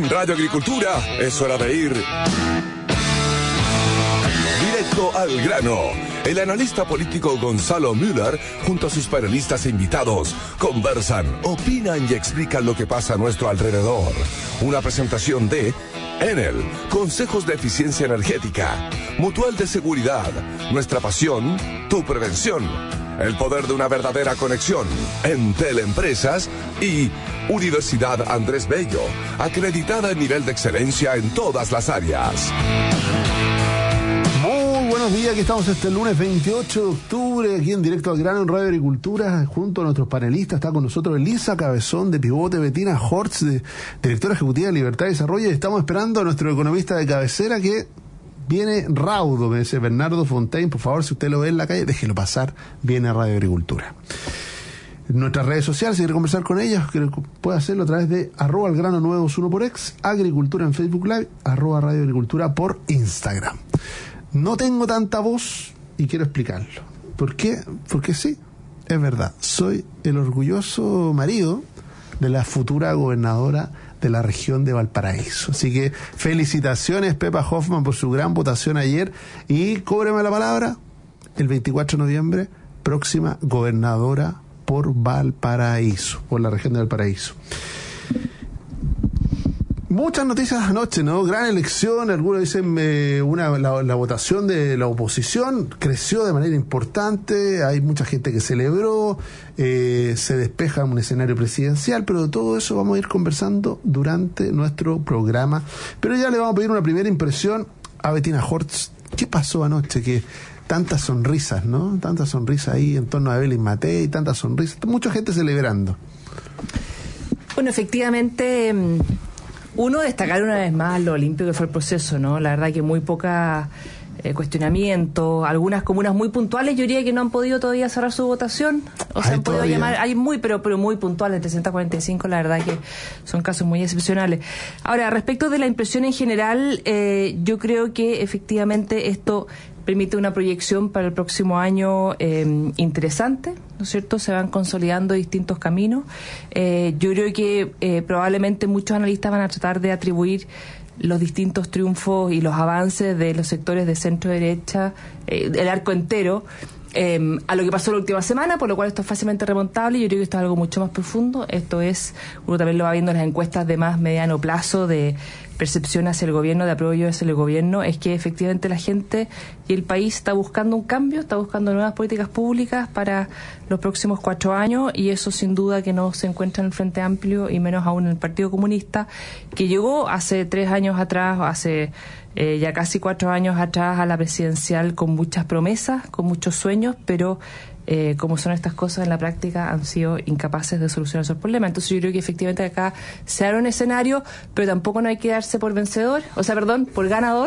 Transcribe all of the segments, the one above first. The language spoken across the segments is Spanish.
En Radio Agricultura es hora de ir directo al grano. El analista político Gonzalo Müller, junto a sus panelistas e invitados, conversan, opinan y explican lo que pasa a nuestro alrededor. Una presentación de Enel, Consejos de Eficiencia Energética, Mutual de Seguridad, Nuestra Pasión, Tu Prevención, el poder de una verdadera conexión, Entel Empresas y Universidad Andrés Bello, acreditada en nivel de excelencia en todas las áreas. Muy buenos días, aquí estamos este lunes 28 de octubre, aquí en Directo al Grano en Radio Agricultura, junto a nuestros panelistas. Está con nosotros Elisa Cabezón de Pivote, Bettina Hortz, de directora ejecutiva de Libertad y Desarrollo, y estamos esperando a nuestro economista de cabecera que viene raudo, me dice Bernardo Fontaine. Por favor, si usted lo ve en la calle, déjelo pasar, viene a Radio Agricultura. En nuestras redes sociales, si quiere conversar con ellos, puede hacerlo a través de @elgrano921 por X, Agricultura en Facebook Live, @Radio Agricultura por Instagram. No tengo tanta voz y quiero explicarlo. ¿Por qué? Porque sí, es verdad. Soy el orgulloso marido de la futura gobernadora de la región de Valparaíso. Así que felicitaciones, Pepa Hoffman, por su gran votación ayer. Y cóbreme la palabra, el 24 de noviembre, próxima gobernadora por Valparaíso, por la región de Valparaíso. Muchas noticias anoche, ¿no? Gran elección, algunos dicen la votación de la oposición creció de manera importante, hay mucha gente que celebró, se despeja un escenario presidencial, pero de todo eso vamos a ir conversando durante nuestro programa. Pero ya le vamos a pedir una primera impresión a Bettina Hortz. ¿Qué pasó anoche? Que tantas sonrisas, ¿no? Tantas sonrisas ahí en torno a Evelyn Matei, tantas sonrisas, mucha gente celebrando. Bueno, efectivamente, uno, destacar una vez más lo limpio que fue el proceso, ¿no? La verdad que muy poca cuestionamiento, algunas comunas muy puntuales, yo diría que no han podido todavía cerrar su votación, o se han podido llamar, hay pero muy puntuales, 345, la verdad que son casos muy excepcionales. Ahora, respecto de la impresión en general, yo creo que efectivamente esto permite una proyección para el próximo año interesante, ¿no es cierto? Se van consolidando distintos caminos. Yo creo que probablemente muchos analistas van a tratar de atribuir los distintos triunfos y los avances de los sectores de centro-derecha, el arco entero, a lo que pasó la última semana, por lo cual esto es fácilmente remontable. Yo creo que esto es algo mucho más profundo. Esto es, uno también lo va viendo en las encuestas de más mediano plazo, de percepción hacia el gobierno, de apoyo hacia el gobierno, es que efectivamente la gente y el país está buscando un cambio, está buscando nuevas políticas públicas para los próximos 4 años, y eso sin duda que no se encuentra en el Frente Amplio y menos aún en el Partido Comunista, que llegó hace 3 años atrás, hace ya casi 4 años atrás a la presidencial con muchas promesas, con muchos sueños, pero como son estas cosas en la práctica han sido incapaces de solucionar esos problemas. Entonces yo creo que efectivamente acá se abre un escenario, pero tampoco no hay que darse por vencedor, por ganador.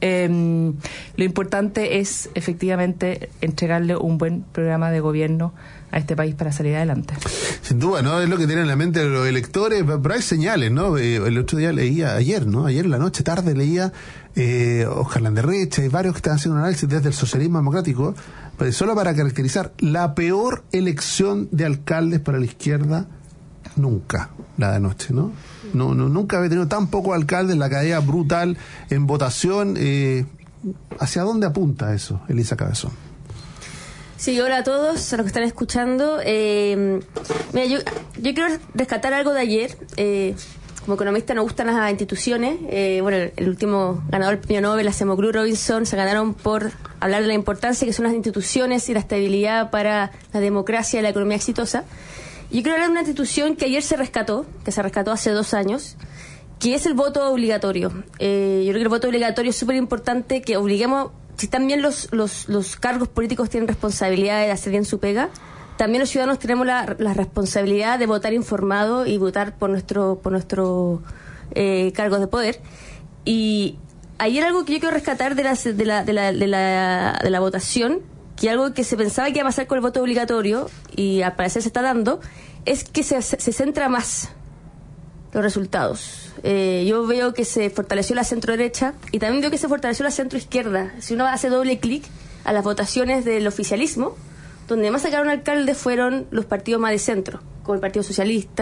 Lo importante es efectivamente entregarle un buen programa de gobierno a este país para salir adelante. Sin duda, ¿no? Es lo que tienen en la mente los electores, pero hay señales, ¿no? El otro día leía, ayer en la noche, tarde leía Oscar Landerrecha y varios que están haciendo un análisis desde el socialismo democrático, solo para caracterizar la peor elección de alcaldes para la izquierda nunca, la de anoche, ¿no? Nunca había tenido tan pocos alcaldes, la caída brutal en votación. ¿Hacia dónde apunta eso, Elisa Cabezón? Sí, hola a todos, a los que están escuchando. Mira, yo quiero rescatar algo de ayer. Como economista nos gustan las instituciones. El último ganador del premio Nobel, Acemoglu Robinson, se ganaron por hablar de la importancia que son las instituciones y la estabilidad para la democracia y la economía exitosa. Yo quiero hablar de una institución que ayer se rescató hace 2 años, que es el voto obligatorio. Yo creo que el voto obligatorio es súper importante, que obliguemos, si también los cargos políticos tienen responsabilidad de hacer bien su pega, también los ciudadanos tenemos la responsabilidad de votar informado y votar por nuestro cargos de poder. Y ayer algo que yo quiero rescatar de la votación, que algo que se pensaba que iba a pasar con el voto obligatorio, y al parecer se está dando, es que se centra más los resultados. Yo veo que se fortaleció la centro-derecha y también veo que se fortaleció la centro-izquierda. Si uno hace doble clic a las votaciones del oficialismo, donde más sacaron alcaldes fueron los partidos más de centro, como el Partido Socialista,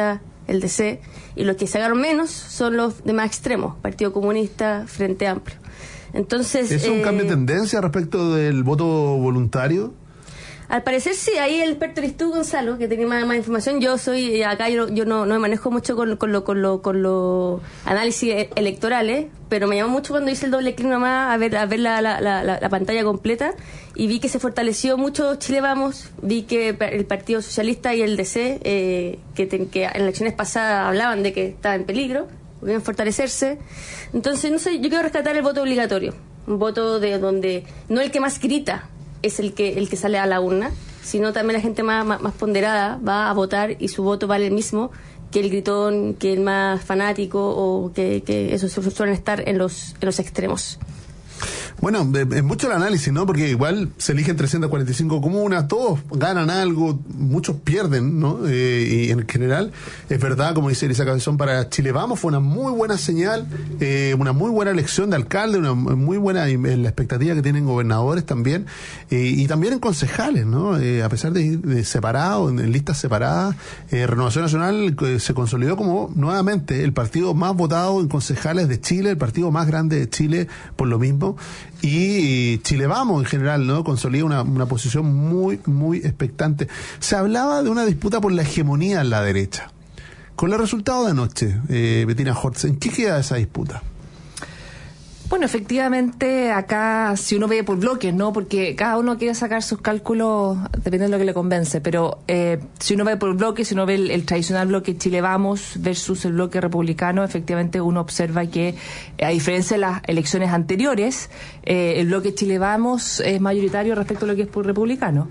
el DC, y los que sacaron menos son los de más extremos, Partido Comunista, Frente Amplio. Entonces, ¿es un cambio de tendencia respecto del voto voluntario? Al parecer sí, ahí el experto eres tú, Gonzalo, que tiene más información. Yo soy, acá yo no me manejo mucho con los análisis electorales, pero me llamó mucho cuando hice el doble clic nomás a ver la pantalla completa, y vi que se fortaleció mucho Chile Vamos, vi que el Partido Socialista y el DC, que en elecciones pasadas hablaban de que estaba en peligro, podían fortalecerse. Entonces, no sé, yo quiero rescatar el voto obligatorio, un voto de donde no el que más grita es el que sale a la urna, sino también la gente más ponderada va a votar y su voto vale el mismo que el gritón, que el más fanático, o que esos suelen estar en los extremos. Bueno, es mucho el análisis, ¿no? Porque igual se eligen 345 comunas, todos ganan algo, muchos pierden, ¿no? Y en general, es verdad, como dice Elisa Cabezón, para Chile Vamos fue una muy buena señal, una muy buena elección de alcalde, una muy buena en la expectativa que tienen gobernadores también, y también en concejales, ¿no? A pesar de ir separado, en listas separadas, Renovación Nacional se consolidó como nuevamente el partido más votado en concejales de Chile, el partido más grande de Chile por lo mismo. Y Chile Vamos en general, ¿no? Consolida una posición muy, muy expectante. Se hablaba de una disputa por la hegemonía en la derecha. Con el resultado de anoche, Bettina Hortz, ¿en qué queda esa disputa? Bueno, efectivamente, acá si uno ve por bloques, ¿no? Porque cada uno quiere sacar sus cálculos dependiendo de lo que le convence, pero si uno ve por bloques, si uno ve el tradicional bloque Chile Vamos versus el bloque republicano, efectivamente uno observa que, a diferencia de las elecciones anteriores, el bloque Chile Vamos es mayoritario respecto a lo que es por republicano.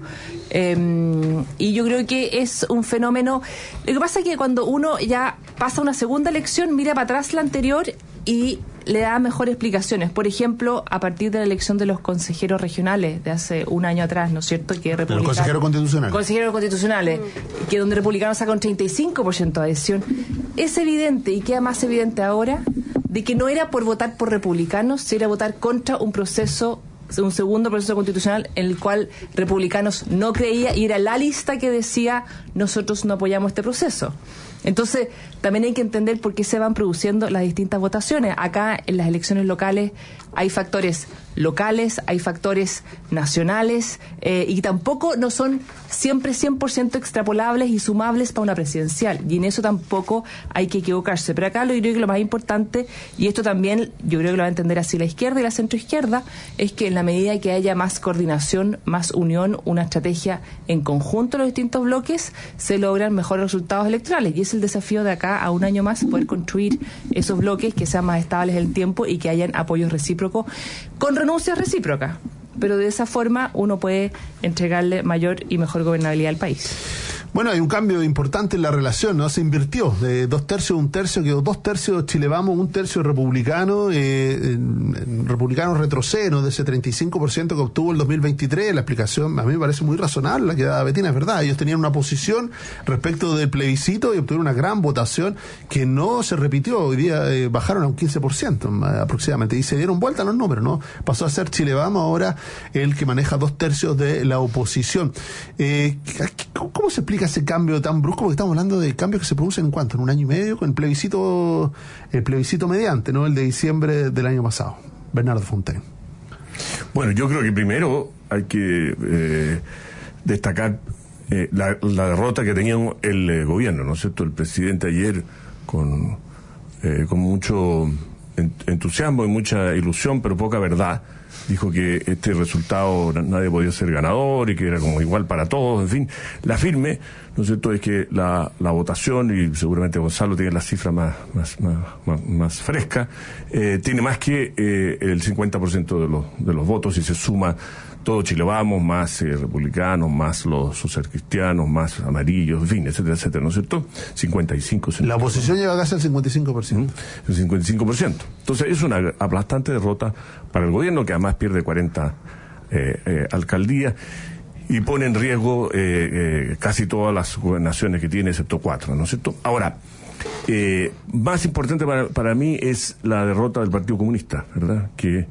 Y yo creo que es un fenómeno. Lo que pasa es que cuando uno ya pasa una segunda elección, mira para atrás la anterior y le da mejores explicaciones. Por ejemplo, a partir de la elección de los consejeros regionales de hace un año atrás, ¿no es cierto? Que los consejeros constitucionales. Consejeros constitucionales, que donde republicanos sacan un 35% de adhesión. Es evidente, y queda más evidente ahora, de que no era por votar por republicanos, sino era votar contra un segundo proceso constitucional en el cual republicanos no creía, y era la lista que decía nosotros no apoyamos este proceso. Entonces, también hay que entender por qué se van produciendo las distintas votaciones. Acá, en las elecciones locales, hay factores locales, hay factores nacionales, y tampoco no son siempre 100% extrapolables y sumables para una presidencial. Y en eso tampoco hay que equivocarse. Pero acá yo creo que lo más importante, y esto también yo creo que lo va a entender así la izquierda y la centroizquierda, es que en la medida que haya más coordinación, más unión, una estrategia en conjunto de los distintos bloques, se logran mejores resultados electorales. Y es el desafío de acá a un año más, poder construir esos bloques que sean más estables en el tiempo y que hayan apoyos recíprocos con renuncias recíprocas. Pero de esa forma uno puede entregarle mayor y mejor gobernabilidad al país. Bueno, hay un cambio importante en la relación, ¿no? Se invirtió de 2/3 a 1/3, quedó 2/3 Chile Vamos, 1/3 republicano. Republicanos retroceden de ese 35% que obtuvo el 2023. La explicación a mí me parece muy razonable, la que da Bettina, es verdad. Ellos tenían una posición respecto del plebiscito y obtuvieron una gran votación que no se repitió. Hoy día bajaron a un 15% aproximadamente y se dieron vuelta los números, ¿no? Pasó a ser Chile Vamos ahora el que maneja 2/3 de la oposición. ¿Cómo se explica ese cambio tan brusco? Porque estamos hablando de cambios que se producen en un año y medio, con el plebiscito mediante, ¿no? El de diciembre del año pasado. Bernardo Fontaine. Bueno, yo creo que primero hay que destacar la derrota que tenía el gobierno, ¿no es cierto? El presidente ayer con mucho entusiasmo y mucha ilusión, pero poca verdad, dijo que este resultado nadie podía ser ganador y que era como igual para todos, en fin. La firme, ¿no es cierto?, es que la votación, y seguramente Gonzalo tiene la cifra más fresca, tiene más que el 50% de los votos, y se suma todo Chile Vamos, más republicanos, más los socialcristianos, más amarillos, en fin, etcétera, etcétera, ¿no es cierto? 55%. La oposición llega casi al 55%. El 55%. Entonces es una aplastante derrota para el gobierno, que además pierde 40 alcaldías y pone en riesgo casi todas las gobernaciones que tiene, excepto 4, ¿no es cierto? Ahora, más importante para mí es la derrota del Partido Comunista, ¿verdad? Que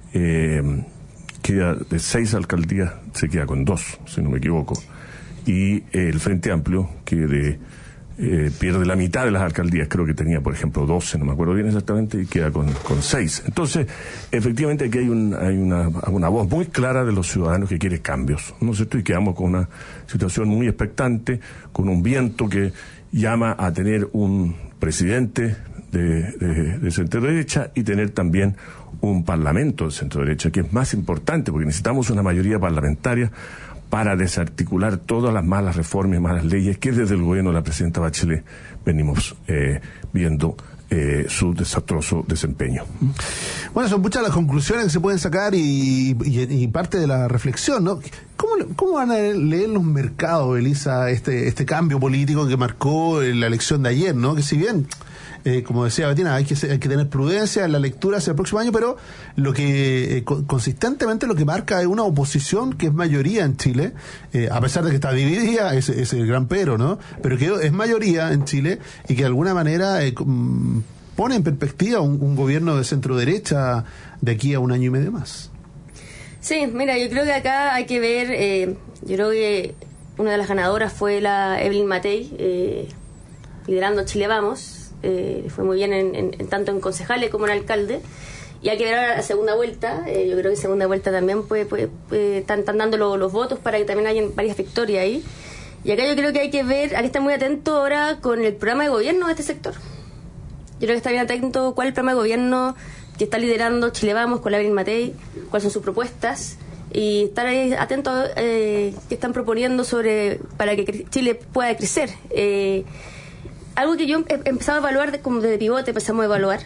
queda de 6 alcaldías, se queda con 2, si no me equivoco, y el Frente Amplio, que de pierde la mitad de las alcaldías, creo que tenía, por ejemplo, 12, no me acuerdo bien exactamente, y queda con 6. Entonces, efectivamente aquí hay una voz muy clara de los ciudadanos que quiere cambios, ¿no es cierto? Y quedamos con una situación muy expectante, con un viento que llama a tener un presidente de centro derecha y tener también un parlamento de centro derecha, que es más importante, porque necesitamos una mayoría parlamentaria para desarticular todas las malas reformas y malas leyes que desde el gobierno de la presidenta Bachelet venimos viendo su desastroso desempeño. Bueno, son muchas las conclusiones que se pueden sacar y parte de la reflexión, ¿no? ¿Cómo van a leer los mercados, Elisa, este cambio político que marcó la elección de ayer, ¿no? Que si bien, como decía Betina, hay que tener prudencia en la lectura hacia el próximo año, pero lo que consistentemente lo que marca es una oposición que es mayoría en Chile, a pesar de que está dividida, es el gran pero, ¿no? Pero que es mayoría en Chile y que de alguna manera pone en perspectiva un gobierno de centro derecha de aquí a un año y medio más. Sí, mira, yo creo que acá hay que ver, yo creo que una de las ganadoras fue la Evelyn Matei, liderando Chile Vamos, fue muy bien tanto en concejales como en alcalde, y hay que ver ahora la segunda vuelta. Yo creo que en segunda vuelta también están dando los votos para que también haya varias victorias ahí, y acá yo creo que hay que estar muy atento ahora con el programa de gobierno de este sector. Yo creo que está bien atento cuál es el programa de gobierno que está liderando Chile Vamos con la Evelyn Matei, cuáles son sus propuestas, y estar ahí atento a qué están proponiendo para que Chile pueda crecer. Algo que yo he empezado a evaluar como desde Pivote, empezamos a evaluar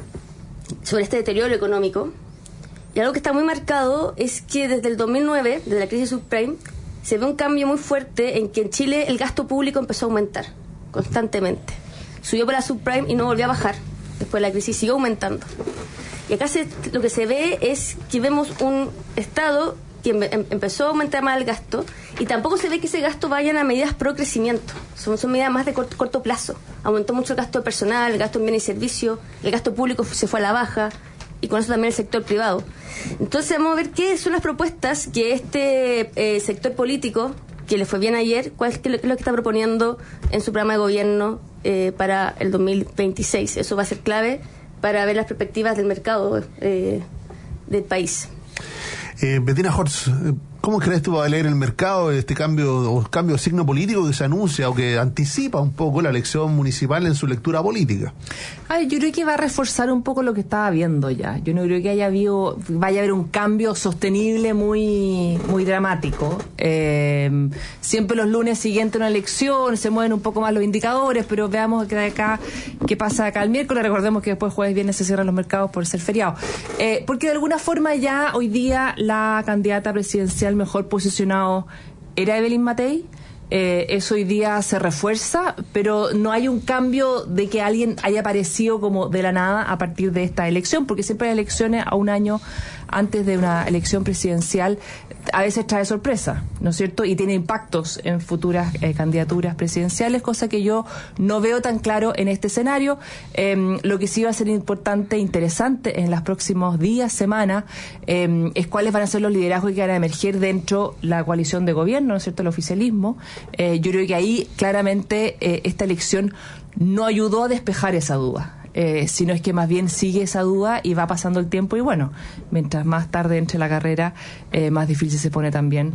sobre este deterioro económico, y algo que está muy marcado es que desde el 2009, desde la crisis subprime, se ve un cambio muy fuerte en que en Chile el gasto público empezó a aumentar constantemente. Subió para la subprime y no volvió a bajar. Después de la crisis siguió aumentando. Y acá lo que se ve es que vemos un Estado que empezó a aumentar más el gasto, y tampoco se ve que ese gasto vayan a medidas pro crecimiento. Son medidas más de corto plazo. Aumentó mucho el gasto personal, el gasto en bienes y servicios, el gasto público se fue a la baja, y con eso también el sector privado. Entonces vamos a ver qué son las propuestas que este sector político, que le fue bien ayer, cuál es lo que está proponiendo en su programa de gobierno para el 2026. Eso va a ser clave para ver las perspectivas del mercado del país. Betina Hortz, ¿cómo crees tú va a leer el mercado este cambio de signo político que se anuncia o que anticipa un poco la elección municipal en su lectura política? Yo creo que va a reforzar un poco lo que estaba viendo ya. Yo no creo que vaya a haber un cambio sostenible muy dramático. Siempre los lunes siguientes a una elección se mueven un poco más los indicadores, pero veamos qué pasa acá el miércoles. Recordemos que después jueves viernes se cierran los mercados por ser feriado. Porque de alguna forma ya hoy día la candidata presidencial mejor posicionado era Evelyn Matei. Eso hoy día se refuerza, pero no hay un cambio de que alguien haya aparecido como de la nada a partir de esta elección, porque siempre hay elecciones a un año antes de una elección presidencial, a veces trae sorpresa, ¿no es cierto? Y tiene impactos en futuras candidaturas presidenciales, cosa que yo no veo tan claro en este escenario. Lo que sí va a ser importante e interesante en los próximos días, semanas, es cuáles van a ser los liderazgos que van a emerger dentro de la coalición de gobierno, ¿no es cierto?, el oficialismo. Yo creo que ahí claramente esta elección no ayudó a despejar esa duda. Sino es que más bien sigue esa duda y va pasando el tiempo, y bueno, mientras más tarde entre la carrera, más difícil se pone también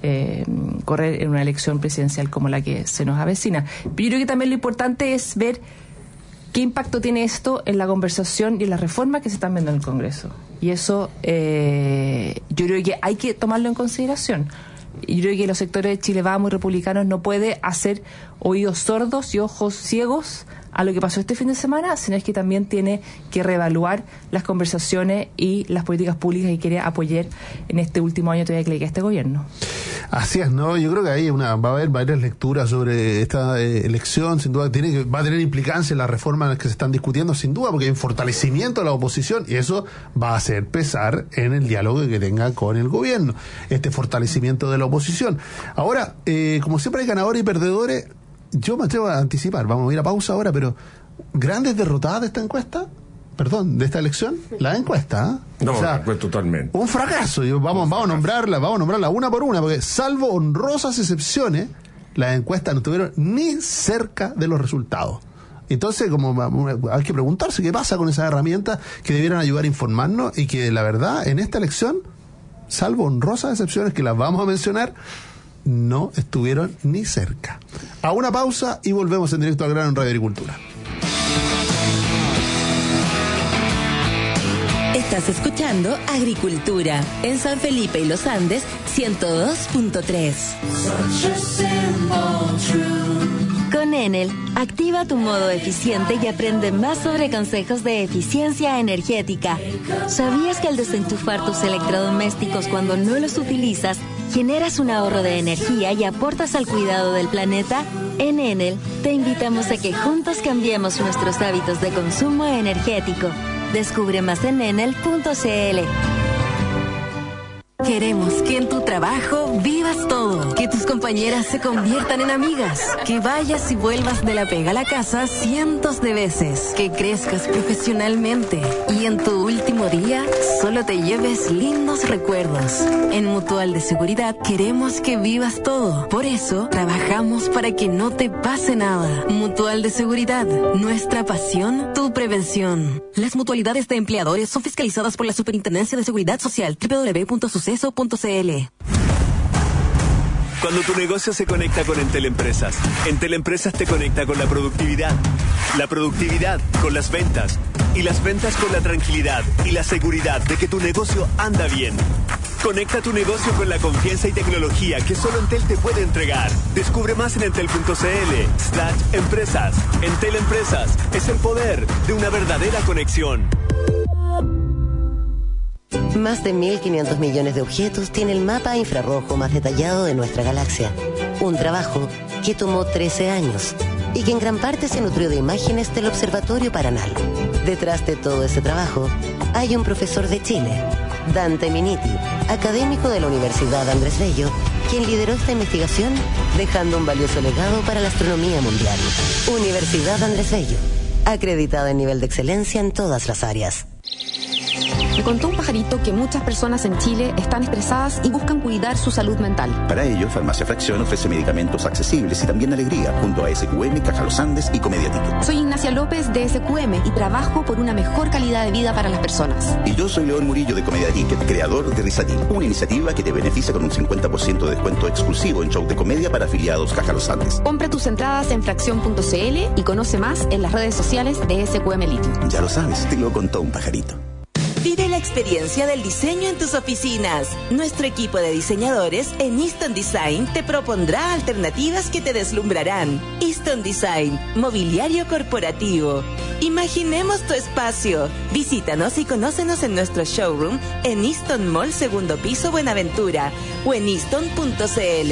correr en una elección presidencial como la que se nos avecina. Pero yo creo que también lo importante es ver qué impacto tiene esto en la conversación y en las reformas que se están viendo en el Congreso. Y eso yo creo que hay que tomarlo en consideración. Yo creo que los sectores de Chile Vamos y republicanos no puede hacer oídos sordos y ojos ciegos a lo que pasó este fin de semana, sino es que también tiene que reevaluar las conversaciones y las políticas públicas que quiere apoyar en este último año todavía que le queda a este gobierno. Así es, ¿no? Yo creo que ahí va a haber varias lecturas sobre esta elección, sin duda va a tener implicancia en las reformas que se están discutiendo, sin duda, porque hay un fortalecimiento de la oposición, y eso va a hacer pesar en el diálogo que tenga con el gobierno, este fortalecimiento de la oposición. Ahora, como siempre hay ganadores y perdedores, yo me atrevo a anticipar, vamos a ir a pausa ahora, pero grandes derrotadas de esta encuesta, de esta elección, la encuesta, No, o sea, pues totalmente. Un fracaso. Vamos a nombrarla una por una, porque salvo honrosas excepciones, las encuestas no estuvieron ni cerca de los resultados. Entonces, como hay que preguntarse qué pasa con esas herramientas que debieran ayudar a informarnos y que la verdad en esta elección, salvo honrosas excepciones que las vamos a mencionar, no estuvieron ni cerca. A una pausa y volvemos en directo al grano en Radio Agricultura. Estás escuchando Agricultura en San Felipe y Los Andes 102.3. Con Enel, activa tu modo eficiente y aprende más sobre consejos de eficiencia energética. ¿Sabías que al desenchufar tus electrodomésticos cuando no los utilizas, generas un ahorro de energía y aportas al cuidado del planeta? En Enel, te invitamos a que juntos cambiemos nuestros hábitos de consumo energético. Descubre más en enel.cl. Queremos que en tu trabajo vivas todo, que tus compañeras se conviertan en amigas, que vayas y vuelvas de la pega a la casa cientos de veces, que crezcas profesionalmente y en tu último día solo te lleves lindos recuerdos. En Mutual de Seguridad queremos que vivas todo, por eso trabajamos para que no te pase nada. Mutual de Seguridad, nuestra pasión, tu prevención. Las mutualidades de empleadores son fiscalizadas por la Superintendencia de Seguridad Social, www.suceso.cl. Cuando tu negocio se conecta con Entel Empresas te conecta con la productividad con las ventas, y las ventas con la tranquilidad y la seguridad de que tu negocio anda bien. Conecta tu negocio con la confianza y tecnología que solo Entel te puede entregar. Descubre más en entel.cl/empresas. Entel Empresas es el poder de una verdadera conexión. Más de 1.500 millones de objetos tiene el mapa infrarrojo más detallado de nuestra galaxia. Un trabajo que tomó 13 años y que en gran parte se nutrió de imágenes del Observatorio Paranal. Detrás de todo ese trabajo hay un profesor de Chile, Dante Miniti, académico de la Universidad Andrés Bello, quien lideró esta investigación dejando un valioso legado para la astronomía mundial. Universidad Andrés Bello, acreditada en nivel de excelencia en todas las áreas. Me contó un pajarito que muchas personas en Chile están estresadas y buscan cuidar su salud mental. Para ello, Farmacia Fracción ofrece medicamentos accesibles y también alegría, junto a SQM, Caja Los Andes y Comedia Ticket. Soy Ignacia López de SQM y trabajo por una mejor calidad de vida para las personas. Y yo soy León Murillo de Comedia Ticket, creador de Risatil, una iniciativa que te beneficia con un 50% de descuento exclusivo en show de comedia para afiliados Caja Los Andes. Compra tus entradas en fracción.cl y conoce más en las redes sociales de SQM Litio. Ya lo sabes, te lo contó un pajarito. Vive la experiencia del diseño en tus oficinas. Nuestro equipo de diseñadores en Easton Design te propondrá alternativas que te deslumbrarán. Easton Design, mobiliario corporativo. Imaginemos tu espacio. Visítanos y conócenos en nuestro showroom en Easton Mall, segundo piso, Buenaventura, o en easton.cl.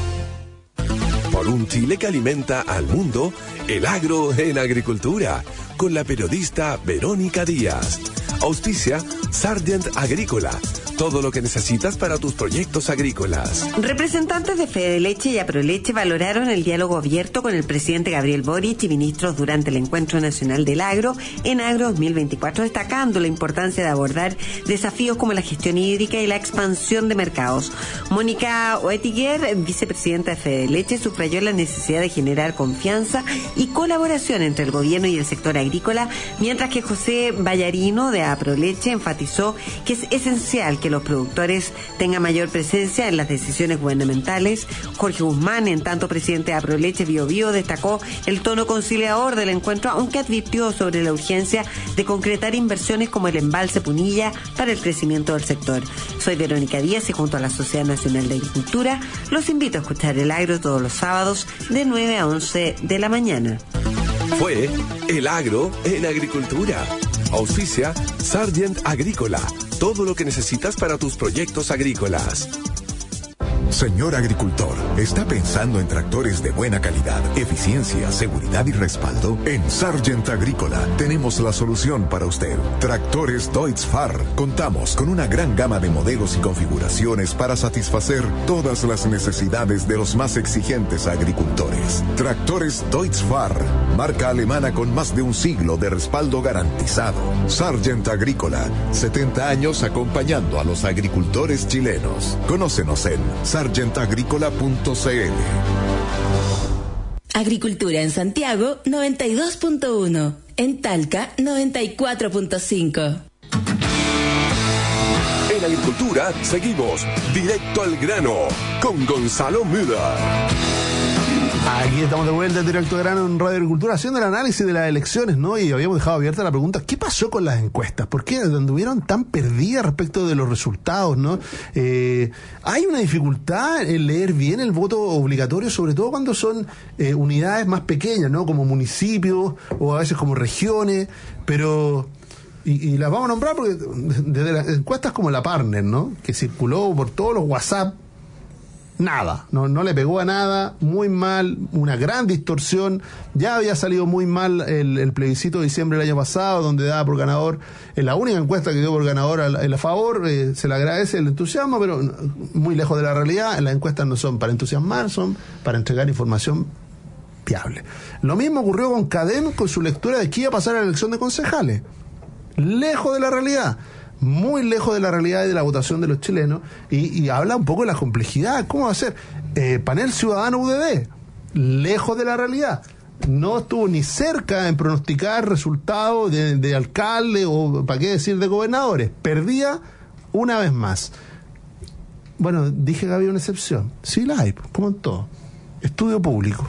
Por un Chile que alimenta al mundo, el agro en agricultura, con la periodista Verónica Díaz. Auspicia Sargent Agrícola. Todo lo que necesitas para tus proyectos agrícolas. Representantes de Fede Leche y Aproleche valoraron el diálogo abierto con el presidente Gabriel Boric y ministros durante el Encuentro Nacional del Agro en Agro 2024, destacando la importancia de abordar desafíos como la gestión hídrica y la expansión de mercados. Mónica Oettinger, vicepresidenta de Fede Leche, subrayó la necesidad de generar confianza y colaboración entre el gobierno y el sector agrícola, mientras que José Vallarino de Aproleche enfatizó que es esencial que los productores tengan mayor presencia en las decisiones gubernamentales. Jorge Guzmán, en tanto presidente de Aproleche Biobío, destacó el tono conciliador del encuentro, aunque advirtió sobre la urgencia de concretar inversiones como el embalse Punilla para el crecimiento del sector. Soy Verónica Díaz y junto a la Sociedad Nacional de Agricultura los invito a escuchar el agro todos los sábados de 9 a 11 de la mañana. Fue el agro en agricultura. Auspicia Sargent Agrícola. Todo lo que necesitas para tus proyectos agrícolas. Señor agricultor, ¿está pensando en tractores de buena calidad, eficiencia, seguridad y respaldo? En Sargent Agrícola tenemos la solución para usted. Tractores Deutz-Fahr. Contamos con una gran gama de modelos y configuraciones para satisfacer todas las necesidades de los más exigentes agricultores. Tractores Deutz-Fahr, marca alemana con más de un siglo de respaldo garantizado. Sargent Agrícola, 70 años acompañando a los agricultores chilenos. Conócenos en sargentagricola.cl. Agricultura en Santiago 92.1, en Talca 94.5. En Agricultura seguimos directo al grano con Gonzalo Müller. Aquí estamos de vuelta en Directo al Grano en Radio Agricultura haciendo el análisis de las elecciones, ¿no? Y habíamos dejado abierta la pregunta, ¿qué pasó con las encuestas? ¿Por qué anduvieron tan perdidas respecto de los resultados, no? Hay una dificultad en leer bien el voto obligatorio, sobre todo cuando son unidades más pequeñas, ¿no? Como municipios o a veces como regiones, pero... Y las vamos a nombrar porque desde las encuestas como la Partner, ¿no? Que circuló por todos los WhatsApp, nada, no le pegó a nada, muy mal, una gran distorsión. Ya había salido muy mal el plebiscito de diciembre del año pasado, donde daba por ganador, en la única encuesta que dio por ganador a favor, se le agradece el entusiasmo, pero muy lejos de la realidad. Las encuestas no son para entusiasmar, son para entregar información fiable. Lo mismo ocurrió con Cadem, con su lectura de qué iba a pasar en la elección de concejales. Lejos de la realidad, muy lejos de la realidad y de la votación de los chilenos, y habla un poco de la complejidad. ¿Cómo va a ser? Panel Ciudadano UDD, lejos de la realidad, no estuvo ni cerca en pronosticar resultados de alcalde o, para qué decir, de gobernadores. Perdía una vez más. Bueno, dije que había una excepción. Sí la hay, como en todo. Estudio público,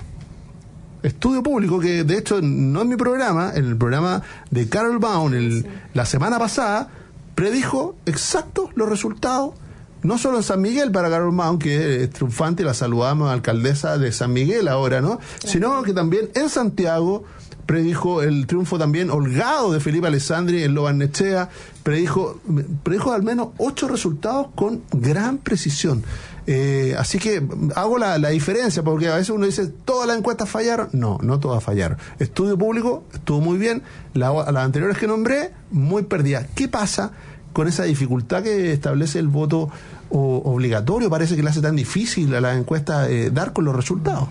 que de hecho no en mi programa, en el programa de Carol Baum la semana pasada, predijo exactos los resultados, no solo en San Miguel para Carol Baum, que es triunfante y la saludamos, alcaldesa de San Miguel ahora, ¿no? Sino que también en Santiago predijo el triunfo también holgado de Felipe Alessandri en Lo Barnechea, predijo al menos 8 resultados con gran precisión. Así que hago la diferencia, porque a veces uno dice, ¿todas las encuestas fallaron? No todas fallaron. Estudio público estuvo muy bien, las anteriores que nombré, muy perdida. ¿Qué pasa con esa dificultad que establece el voto obligatorio? Parece que le hace tan difícil a las encuestas dar con los resultados.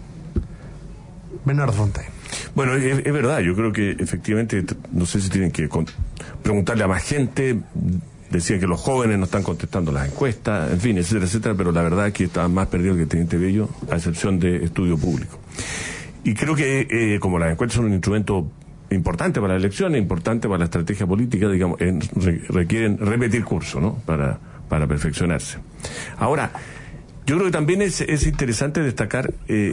Bernardo Fontaine. Bueno, es verdad, yo creo que efectivamente, no sé si tienen que preguntarle a más gente. Decían que los jóvenes no están contestando las encuestas, en fin, etcétera, etcétera, pero la verdad es que estaban más perdidos que el Teniente Bello, a excepción de Estudio Público. Y creo que como las encuestas son un instrumento importante para la elección, importante para la estrategia política, digamos, requieren repetir curso, ¿no? Para perfeccionarse. Ahora, yo creo que también es interesante destacar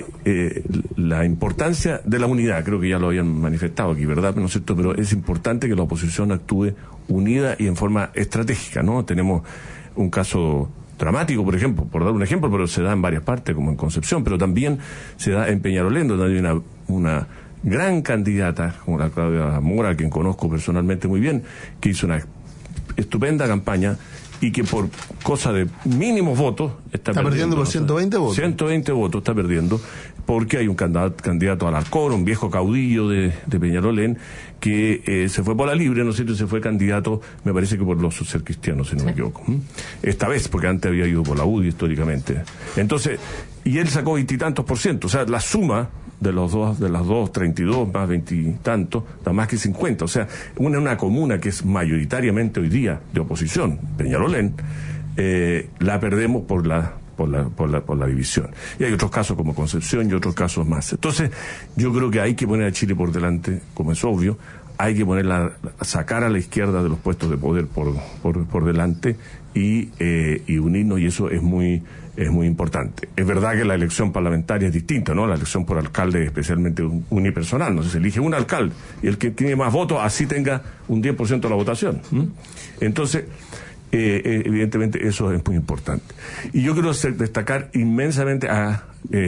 la importancia de la unidad. Creo que ya lo habían manifestado aquí, ¿verdad? ¿No es cierto? Pero es importante que la oposición actúe unida y en forma estratégica, ¿no? Tenemos un caso dramático, por ejemplo, por dar un ejemplo, pero se da en varias partes, como en Concepción, pero también se da en Peñalolén, donde hay una gran candidata, como la Claudia Mora, a quien conozco personalmente muy bien, que hizo una estupenda campaña, y que por cosa de mínimos votos está perdiendo por 120 votos. 120 votos está perdiendo, porque hay un candidato al Alcor, un viejo caudillo de Peñalolén, que se fue por la libre, ¿no es cierto? Y se fue candidato, me parece que por los Ser Cristianos, si no me equivoco. Esta vez, porque antes había ido por la UDI históricamente. Entonces, y él sacó 20 y tantos %, o sea, la suma de las dos, 32 más 20 y tantos, da más que 50. O sea, una comuna que es mayoritariamente hoy día de oposición, Peñalolén, la perdemos por la división. Y hay otros casos como Concepción y otros casos más. Entonces, yo creo que hay que poner a Chile por delante, como es obvio, hay que sacar a la izquierda de los puestos de poder por delante y unirnos, y eso es muy importante. Es verdad que la elección parlamentaria es distinta, ¿no? La elección por alcalde es especialmente unipersonal, no se elige un alcalde y el que tiene más votos así tenga un 10% de la votación. Entonces, evidentemente eso es muy importante. Y yo quiero destacar inmensamente a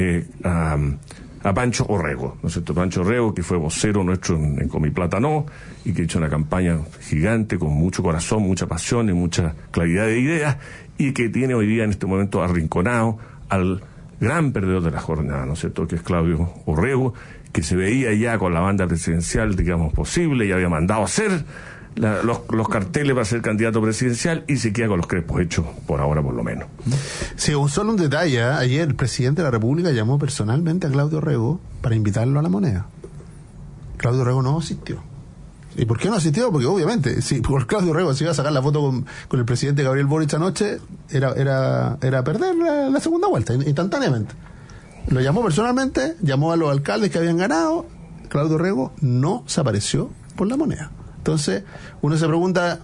Pancho Orrego, ¿no es cierto? Pancho Orrego, que fue vocero nuestro en Comiplatano y que ha hecho una campaña gigante con mucho corazón, mucha pasión y mucha claridad de ideas, y que tiene hoy día en este momento arrinconado al gran perdedor de la jornada, ¿no es cierto?, que es Claudio Orrego, que se veía ya con la banda presidencial, digamos, posible, y había mandado a hacer los carteles para ser candidato presidencial, y se queda con los crespos hechos por ahora, por lo menos. Sí, solo un detalle, ¿eh? Ayer el presidente de la República llamó personalmente a Claudio Orrego para invitarlo a la moneda. Claudio Orrego no asistió. ¿Y por qué no asistió? Porque obviamente, si por Claudio Orrego se iba a sacar la foto con el presidente Gabriel Boric anoche, era perder la segunda vuelta, instantáneamente. lo llamó personalmente, llamó a los alcaldes que habían ganado. Claudio Rego no se apareció por la moneda. Entonces, uno se pregunta,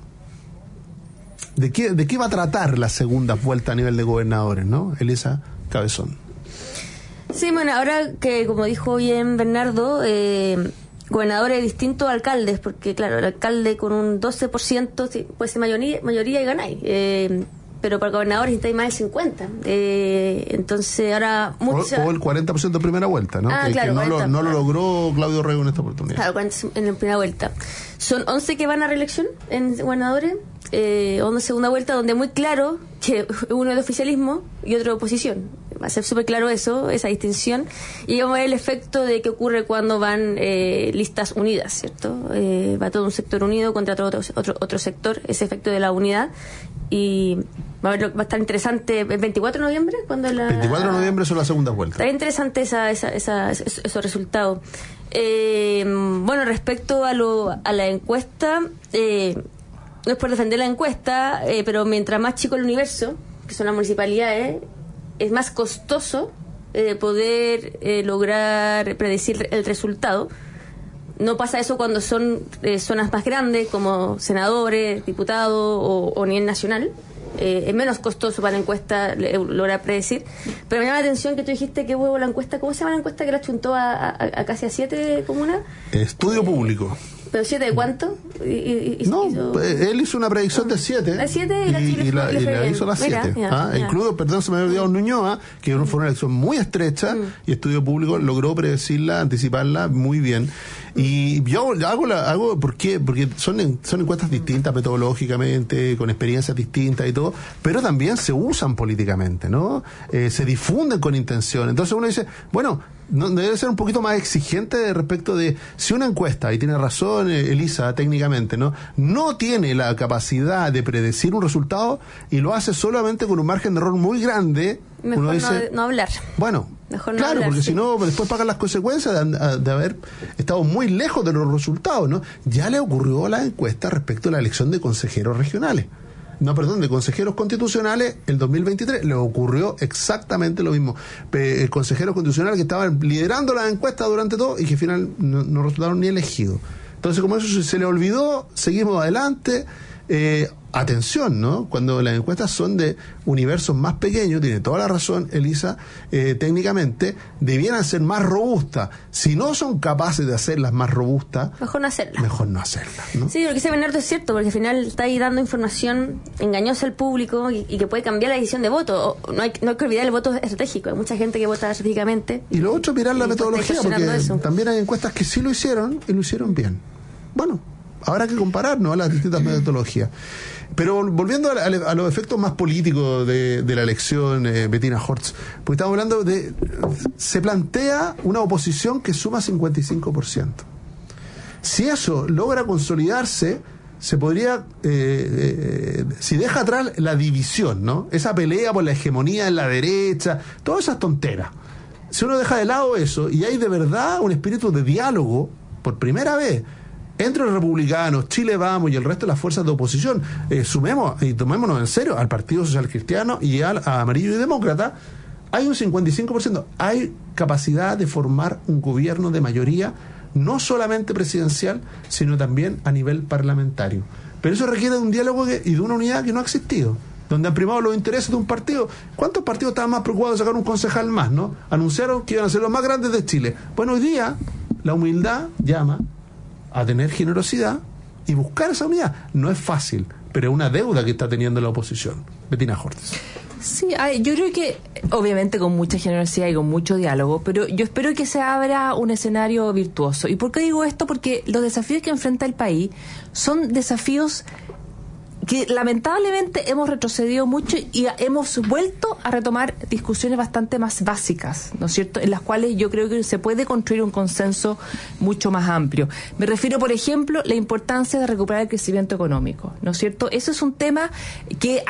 ¿de qué va a tratar la segunda vuelta a nivel de gobernadores, no? Elisa Cabezón. Sí, bueno, ahora que, como dijo bien Bernardo, gobernadores distintos a alcaldes, porque claro, el alcalde con un 12% sí, puede ser mayoría y ganáis. Pero para gobernadores necesitáis más del 50%. Entonces ahora... O el 40% de primera vuelta, ¿no? Claro, que no lo logró Claudio Rego en esta oportunidad. Claro, 40% en la primera vuelta. Son 11 que van a reelección en gobernadores, 11 segunda vuelta, donde muy claro que uno es de oficialismo y otro de oposición. Va a ser súper claro eso, esa distinción. Y vamos a ver el efecto de qué ocurre cuando van listas unidas, ¿cierto? Va todo un sector unido contra otro sector, ese efecto de la unidad. Y va a estar interesante el 24 de noviembre, cuando 24 de noviembre son las segundas vueltas. Está interesante esos resultados. Bueno, respecto a la encuesta, no es por defender la encuesta, pero mientras más chico el universo, que son las municipalidades, es más costoso poder lograr predecir el resultado. No pasa eso cuando son zonas más grandes, como senadores, diputados o nivel nacional. Es menos costoso para la encuesta lograr predecir. Pero me llama la atención que tú dijiste que hubo la encuesta. ¿Cómo se llama la encuesta que la chuntó a casi a 7 comunas? Estudio Público. ¿Pero 7 de cuánto? Él hizo una predicción de 7. ¿De 7? Y la hizo las 7. Incluso, perdón, se me había olvidado Ñuñoa, que fue una elección muy estrecha, y Estudio Público logró predecirla, anticiparla muy bien. Y yo hago ¿por qué? Porque son encuestas distintas metodológicamente, con experiencias distintas y todo, pero también se usan políticamente, ¿no? Se difunden con intención. Entonces uno dice, bueno, debe ser un poquito más exigente respecto de si una encuesta, y tiene razón Elisa técnicamente, no tiene la capacidad de predecir un resultado y lo hace solamente con un margen de error muy grande. Mejor uno dice, no hablar. Bueno, mejor no claro, hablar, porque sí. si no, después pagan las consecuencias de haber estado muy lejos de los resultados, ¿no? Ya le ocurrió a la encuesta respecto a la elección de consejeros regionales. De consejeros constitucionales, el 2023 le ocurrió exactamente lo mismo. Consejeros constitucionales que estaban liderando las encuestas durante todo y que al final no resultaron ni elegidos. Entonces, como eso se le olvidó, seguimos adelante. Atención, ¿no? Cuando las encuestas son de universos más pequeños, tiene toda la razón Elisa, técnicamente debieran ser más robustas. Si no son capaces de hacerlas más robustas, mejor no hacerlas, ¿no? Sí, lo que dice Bernardo es cierto, porque al final está ahí dando información engañosa al público y que puede cambiar la decisión de voto. No hay que olvidar el voto estratégico. Hay mucha gente que vota estratégicamente. Y lo otro, mirar la metodología, porque también hay encuestas que sí lo hicieron y lo hicieron bien. Bueno, habrá que comparar, ¿no?, las distintas metodologías. Pero volviendo a los efectos más políticos de la elección, Bettina Hortz, porque estamos hablando se plantea una oposición que suma 55%. Si eso logra consolidarse, se podría, si deja atrás la división, ¿no?, esa pelea por la hegemonía en la derecha, todas esas tonteras. Si uno deja de lado eso y hay de verdad un espíritu de diálogo, por primera vez, entre los republicanos, Chile Vamos y el resto de las fuerzas de oposición, sumemos y tomémonos en serio al Partido Social Cristiano y a Amarillo y Demócrata, hay un 55%. Hay capacidad de formar un gobierno de mayoría, no solamente presidencial, sino también a nivel parlamentario. Pero eso requiere de un diálogo y de una unidad que no ha existido, donde han primado los intereses de un partido. ¿Cuántos partidos estaban más preocupados de sacar un concejal más, no? Anunciaron que iban a ser los más grandes de Chile. Bueno, hoy día la humildad llama a tener generosidad y buscar esa unidad. No es fácil, pero es una deuda que está teniendo la oposición. Bettina Hortz. Sí, yo creo que obviamente con mucha generosidad y con mucho diálogo, pero yo espero que se abra un escenario virtuoso. ¿Y por qué digo esto? Porque los desafíos que enfrenta el país son desafíos que lamentablemente hemos retrocedido mucho y hemos vuelto a retomar discusiones bastante más básicas, ¿no es cierto?, en las cuales yo creo que se puede construir un consenso mucho más amplio. Me refiero, por ejemplo, a la importancia de recuperar el crecimiento económico, ¿no es cierto? Eso es un tema que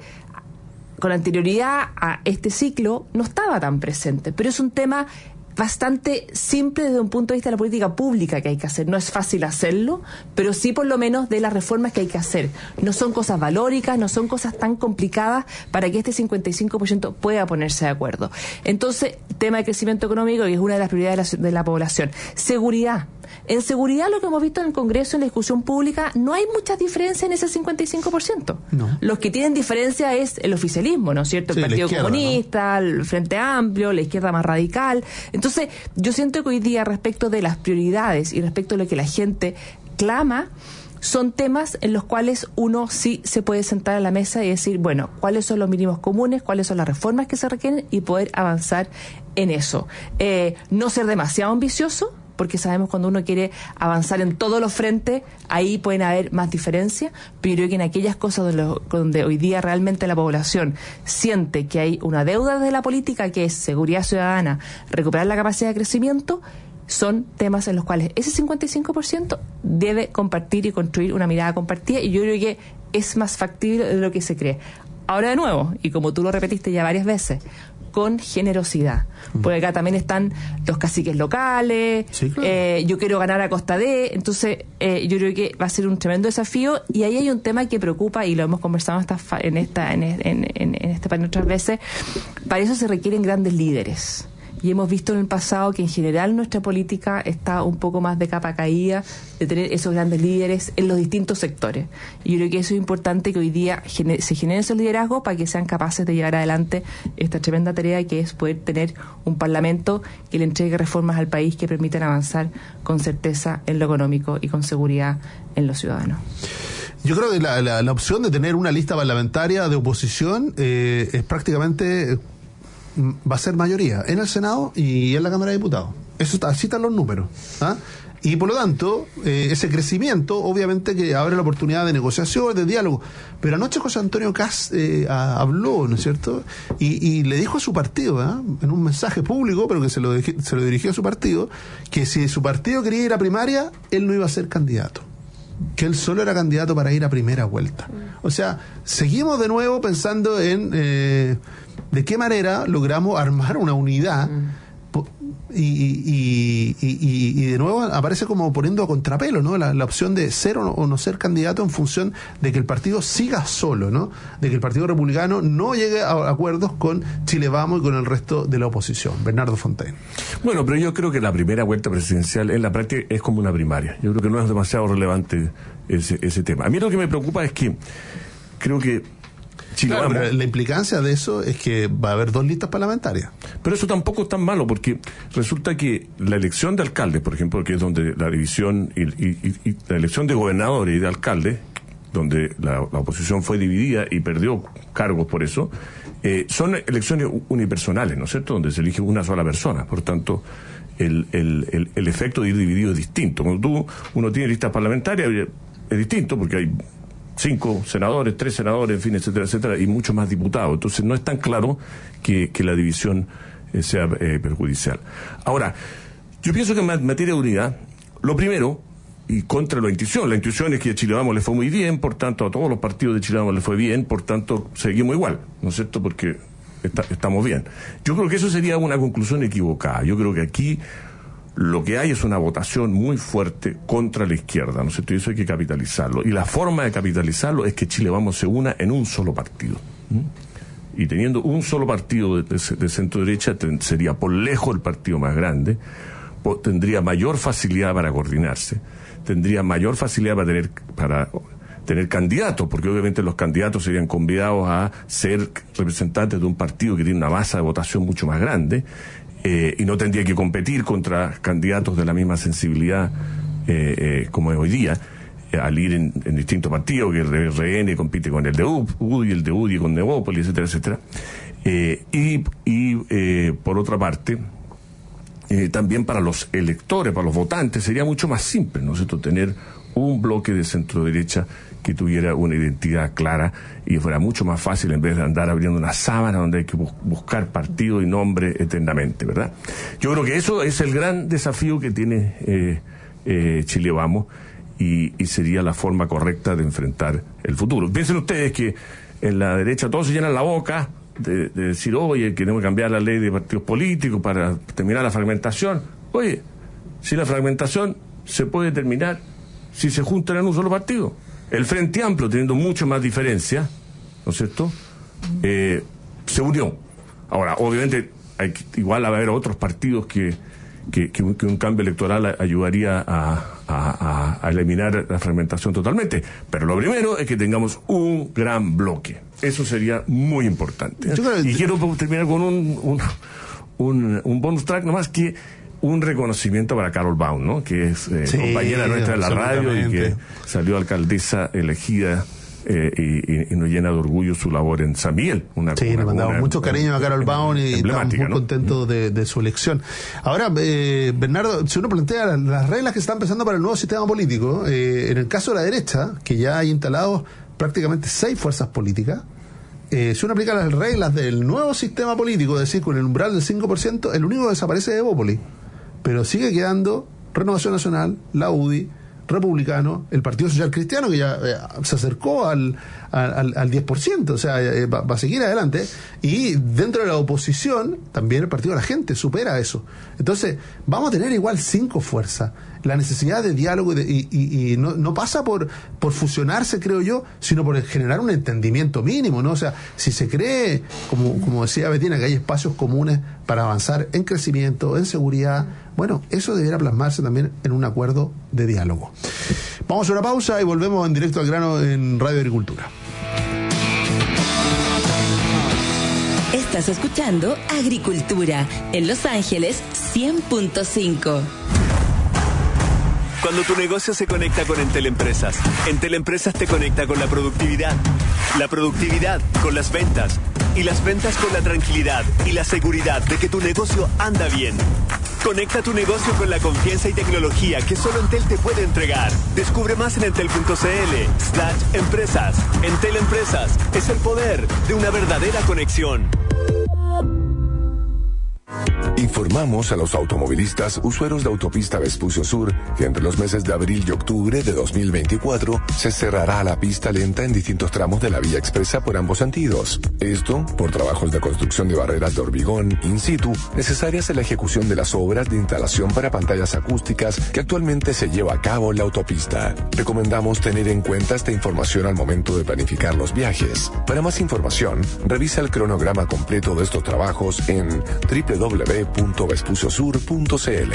con anterioridad a este ciclo no estaba tan presente, pero es un tema bastante simple desde un punto de vista de la política pública que hay que hacer. No es fácil hacerlo, pero sí por lo menos de las reformas que hay que hacer. No son cosas valóricas, no son cosas tan complicadas para que este 55% pueda ponerse de acuerdo. Entonces, tema de crecimiento económico, que es una de las prioridades de la población. Seguridad. En seguridad, lo que hemos visto en el Congreso, en la discusión pública, no hay mucha diferencia en ese 55%. No. Los que tienen diferencia es el oficialismo, ¿no es cierto? El Partido Comunista, ¿no? El Frente Amplio, la izquierda más radical. Entonces, yo siento que hoy día, respecto de las prioridades y respecto a lo que la gente clama, son temas en los cuales uno sí se puede sentar a la mesa y decir, bueno, cuáles son los mínimos comunes, cuáles son las reformas que se requieren y poder avanzar en eso. No ser demasiado ambicioso, porque sabemos cuando uno quiere avanzar en todos los frentes, ahí pueden haber más diferencias, pero yo creo que en aquellas cosas donde hoy día realmente la población siente que hay una deuda de la política, que es seguridad ciudadana, recuperar la capacidad de crecimiento, son temas en los cuales ese 55% debe compartir y construir una mirada compartida, y yo creo que es más factible de lo que se cree. Ahora de nuevo, y como tú lo repetiste ya varias veces, con generosidad, porque acá también están los caciques locales, sí, claro. Yo quiero ganar a costa de, entonces yo creo que va a ser un tremendo desafío, y ahí hay un tema que preocupa, y lo hemos conversado en este panel otras veces. Para eso se requieren grandes líderes. Y hemos visto en el pasado que en general nuestra política está un poco más de capa caída, de tener esos grandes líderes en los distintos sectores. Y yo creo que eso es importante, que hoy día se generen esos liderazgos para que sean capaces de llevar adelante esta tremenda tarea, que es poder tener un parlamento que le entregue reformas al país que permitan avanzar con certeza en lo económico y con seguridad en los ciudadanos. Yo creo que la opción de tener una lista parlamentaria de oposición es prácticamente... va a ser mayoría en el Senado y en la Cámara de Diputados. Así están los números. ¿Ah? Y por lo tanto, ese crecimiento obviamente que abre la oportunidad de negociación, de diálogo. Pero anoche José Antonio Kast habló, ¿no es cierto? Y le dijo a su partido, en un mensaje público, pero que se lo dirigió a su partido, que si su partido quería ir a primaria, él no iba a ser candidato, que él solo era candidato para ir a primera vuelta. O sea, seguimos de nuevo pensando en de qué manera logramos armar una unidad, y de nuevo aparece como poniendo a contrapelo, ¿no? La opción de ser o no ser candidato en función de que el partido siga solo, ¿no? De que el Partido Republicano no llegue a acuerdos con Chile Vamos y con el resto de la oposición. Bernardo Fontaine. Bueno, pero yo creo que la primera vuelta presidencial en la práctica es como una primaria. Yo creo que no es demasiado relevante ese tema. A mí lo que me preocupa es que creo que claro, pero la implicancia de eso es que va a haber 2 listas parlamentarias. Pero eso tampoco es tan malo, porque resulta que la elección de alcaldes, por ejemplo, que es donde la división y la elección de gobernadores y de alcaldes, donde la oposición fue dividida y perdió cargos por eso, son elecciones unipersonales, ¿no es cierto?, donde se elige una sola persona. Por tanto, el efecto de ir dividido es distinto. Cuando uno tiene listas parlamentarias, es distinto, porque hay 5 senadores, 3 senadores, en fin, etcétera, etcétera, y muchos más diputados. Entonces no es tan claro que la división sea perjudicial. Ahora, yo pienso que en materia de unidad, lo primero, y contra la intuición es que a Chile Vamos le fue muy bien, por tanto a todos los partidos de Chile Vamos le fue bien, por tanto seguimos igual, ¿no es cierto?, porque estamos bien. Yo creo que eso sería una conclusión equivocada. Yo creo que aquí lo que hay es una votación muy fuerte contra la izquierda, ¿no es cierto? Y eso hay que capitalizarlo. Y la forma de capitalizarlo es que Chile Vamos se una en un solo partido. Y teniendo un solo partido de centro-derecha, sería por lejos el partido más grande, tendría mayor facilidad para coordinarse, tendría mayor facilidad para tener candidatos, porque obviamente los candidatos serían convidados a ser representantes de un partido que tiene una masa de votación mucho más grande, y no tendría que competir contra candidatos de la misma sensibilidad como es hoy día, al ir en distintos partidos, que el RN compite con el de UDI, el de UDI con Nevópolis, etcétera, etcétera. Por otra parte, también para los electores, para los votantes, sería mucho más simple, ¿no es cierto?, tener un bloque de centro derecha que tuviera una identidad clara y fuera mucho más fácil, en vez de andar abriendo una sábana donde hay que buscar partido y nombre eternamente, ¿verdad? Yo creo que eso es el gran desafío que tiene Chile Vamos, y sería la forma correcta de enfrentar el futuro. Piensen ustedes que en la derecha todos se llenan la boca de decir, oye, queremos cambiar la ley de partidos políticos para terminar la fragmentación. Oye, si la fragmentación se puede terminar si se juntan en un solo partido. El Frente Amplio, teniendo mucho más diferencia, ¿no es cierto?, se unió. Ahora, obviamente, igual va a haber otros partidos que un cambio electoral ayudaría a eliminar la fragmentación totalmente. Pero lo primero es que tengamos un gran bloque. Eso sería muy importante. Y quiero terminar con un bonus track nomás, que un reconocimiento para Carol Baum, ¿no? Que es compañera nuestra de la radio y que salió alcaldesa elegida. Y nos llena de orgullo su labor en San Miguel. Le mandamos mucho cariño a Carol Baum y estamos muy contentos de su elección. Ahora, Bernardo, si uno plantea las reglas que se están empezando para el nuevo sistema político, en el caso de la derecha, que ya hay instalados prácticamente 6 fuerzas políticas, si uno aplica las reglas del nuevo sistema político, es decir, con el umbral del 5%, el único que desaparece es Evópolis, pero sigue quedando Renovación Nacional, la UDI, Republicano, el Partido Social Cristiano, que ya se acercó al 10%, o sea, va a seguir adelante, y dentro de la oposición también el Partido de la Gente supera eso. Entonces vamos a tener igual 5 fuerzas. La necesidad de diálogo y no pasa por fusionarse, creo yo, sino por generar un entendimiento mínimo, ¿no? O sea, si se cree, como decía Betina, que hay espacios comunes para avanzar en crecimiento, en seguridad, bueno, eso debería plasmarse también en un acuerdo de diálogo. Vamos a una pausa y volvemos en directo al grano en Radio Agricultura. Estás escuchando Agricultura en Los Ángeles 100.5. Cuando tu negocio se conecta con Entel Empresas te conecta con la productividad con las ventas, y las ventas con la tranquilidad y la seguridad de que tu negocio anda bien. Conecta tu negocio con la confianza y tecnología que solo Entel te puede entregar. Descubre más en entel.cl/empresas. Entel Empresas es el poder de una verdadera conexión. Informamos a los automovilistas usuarios de Autopista Vespucio Sur que entre los meses de abril y octubre de 2024 se cerrará la pista lenta en distintos tramos de la vía expresa por ambos sentidos. Esto por trabajos de construcción de barreras de hormigón in situ necesarias en la ejecución de las obras de instalación para pantallas acústicas que actualmente se lleva a cabo en la autopista. Recomendamos tener en cuenta esta información al momento de planificar los viajes. Para más información, revisa el cronograma completo de estos trabajos en www.vespuciosur.cl.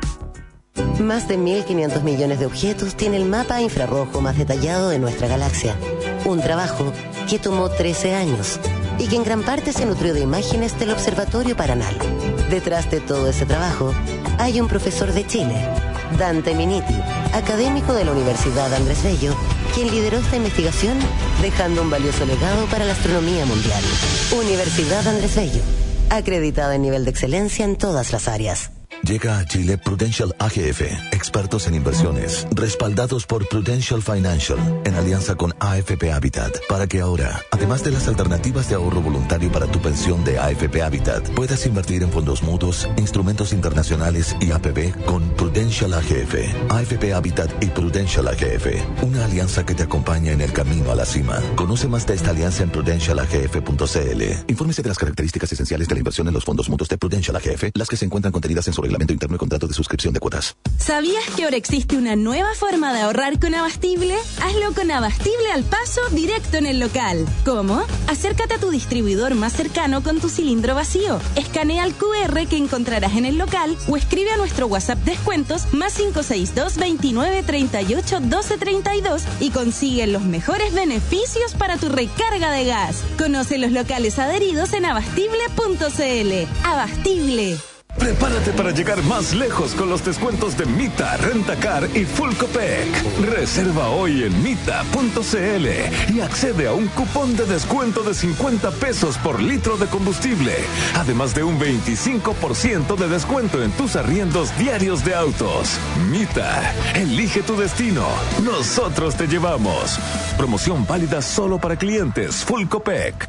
Más de 1.500 millones de objetos tiene el mapa infrarrojo más detallado de nuestra galaxia. Un trabajo que tomó 13 años y que en gran parte se nutrió de imágenes del Observatorio Paranal. Detrás de todo ese trabajo hay un profesor de Chile, Dante Miniti, académico de la Universidad Andrés Bello, quien lideró esta investigación dejando un valioso legado para la astronomía mundial. Universidad Andrés Bello, acreditada en nivel de excelencia en todas las áreas. Llega a Chile Prudential AGF, expertos en inversiones, respaldados por Prudential Financial, en alianza con AFP Habitat, para que ahora, además de las alternativas de ahorro voluntario para tu pensión de AFP Habitat, puedas invertir en fondos mutuos, instrumentos internacionales y APB con Prudential AGF, AFP Habitat y Prudential AGF, una alianza que te acompaña en el camino a la cima. Conoce más de esta alianza en prudentialagf.cl. Infórmese de las características esenciales de la inversión en los fondos mutuos de Prudential AGF, las que se encuentran contenidas en su reglamento interno y contrato de suscripción de cuotas. ¿Sabías que ahora existe una nueva forma de ahorrar con Abastible? Hazlo con Abastible al paso directo en el local. ¿Cómo? Acércate a tu distribuidor más cercano con tu cilindro vacío. Escanea el QR que encontrarás en el local o escribe a nuestro WhatsApp descuentos más 562 29 38 12 32 y consigue los mejores beneficios para tu recarga de gas. Conoce los locales adheridos en abastible.cl. Abastible. Prepárate para llegar más lejos con los descuentos de Mita, Rentacar y Full Copec. Reserva hoy en mita.cl y accede a un cupón de descuento de 50 pesos por litro de combustible, además de un 25% de descuento en tus arriendos diarios de autos. Mita, elige tu destino. Nosotros te llevamos. Promoción válida solo para clientes Full Copec.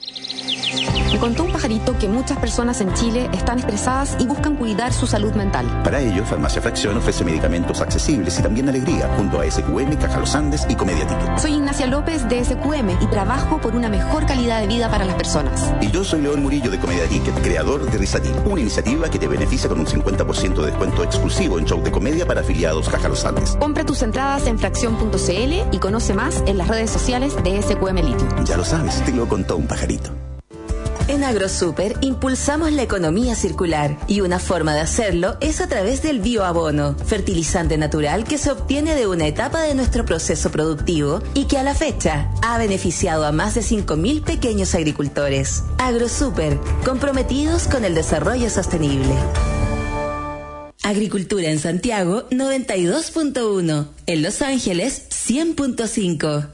Me contó un pajarito que muchas personas en Chile están estresadas y buscan cuidar su salud mental. Para ello, Farmacia Fracción ofrece medicamentos accesibles y también alegría, junto a SQM, Caja Los Andes y Comedia Ticket. Soy Ignacia López de SQM y trabajo por una mejor calidad de vida para las personas. Y yo soy León Murillo de Comedia Ticket, creador de Risatil, una iniciativa que te beneficia con un 50% de descuento exclusivo en show de comedia para afiliados Caja Los Andes. Compra tus entradas en fracción.cl y conoce más en las redes sociales de SQM Litio. Ya lo sabes, te lo contó un pajarito. En AgroSuper impulsamos la economía circular y una forma de hacerlo es a través del bioabono, fertilizante natural que se obtiene de una etapa de nuestro proceso productivo y que a la fecha ha beneficiado a más de 5.000 pequeños agricultores. AgroSuper, comprometidos con el desarrollo sostenible. Agricultura en Santiago 92.1, en Los Ángeles 100.5.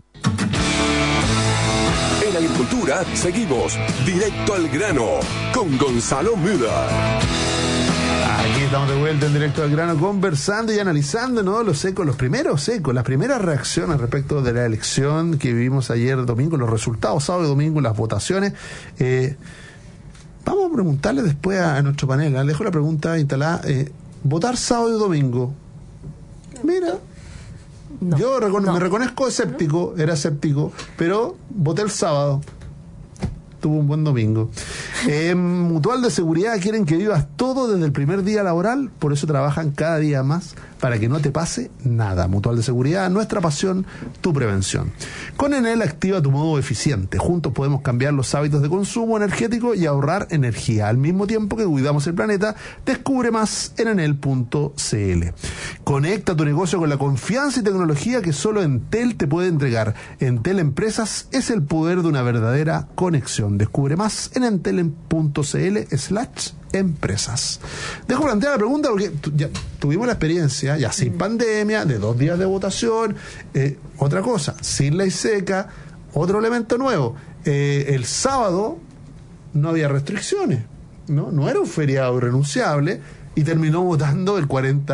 En Agricultura seguimos directo al grano con Gonzalo Müller. Aquí estamos de vuelta en Directo al Grano, conversando y analizando, ¿no?, las primeras reacciones respecto de la elección que vivimos ayer domingo, los resultados sábado y domingo, las votaciones. Vamos a preguntarle después a nuestro panel, le dejo la pregunta instalada. Votar sábado y domingo. Mira, no, yo me reconozco escéptico, era escéptico, pero voté el sábado. Tuvo un buen domingo. Mutual de Seguridad quieren que vivas todo desde el primer día laboral, por eso trabajan cada día más para que no te pase nada. Mutual de Seguridad, nuestra pasión, tu prevención. Con Enel activa tu modo eficiente. Juntos podemos cambiar los hábitos de consumo energético y ahorrar energía. Al mismo tiempo que cuidamos el planeta, descubre más en enel.cl. Conecta tu negocio con la confianza y tecnología que solo Entel te puede entregar. Entel Empresas es el poder de una verdadera conexión. Descubre más en entel.cl/empresas. Dejo plantear la pregunta porque ya tuvimos la experiencia, ya sin pandemia, de 2 días de votación. Otra cosa, sin ley seca, otro elemento nuevo. El sábado no había restricciones, no era un feriado irrenunciable y terminó votando el